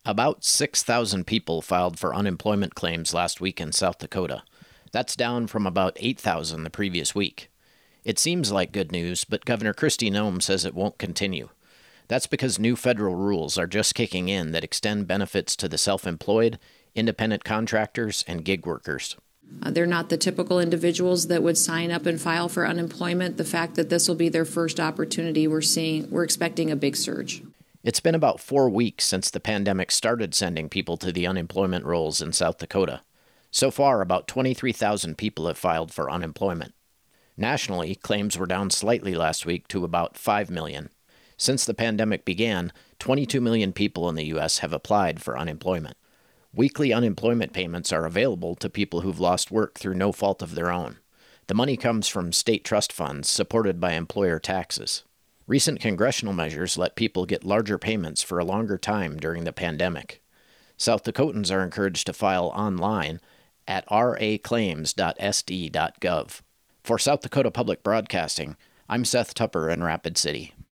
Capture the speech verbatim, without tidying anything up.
About six thousand people filed for unemployment claims last week in South Dakota. That's down from about eight thousand the previous week. It seems like good news, but Governor Kristi Noem says it won't continue. That's because new federal rules are just kicking in that extend benefits to the self-employed, independent contractors, and gig workers. Uh, they're not the typical individuals that would sign up and file for unemployment. The fact that this will be their first opportunity, we're seeing, we're expecting a big surge. It's been about four weeks since the pandemic started sending people to the unemployment rolls in South Dakota. So far, about twenty-three thousand people have filed for unemployment. Nationally, claims were down slightly last week to about five million. Since the pandemic began, twenty-two million people in the U S have applied for unemployment. Weekly unemployment payments are available to people who've lost work through no fault of their own. The money comes from state trust funds supported by employer taxes. Recent congressional measures let people get larger payments for a longer time during the pandemic. South Dakotans are encouraged to file online at r a claims dot s d dot gov. For South Dakota Public Broadcasting, I'm Seth Tupper in Rapid City.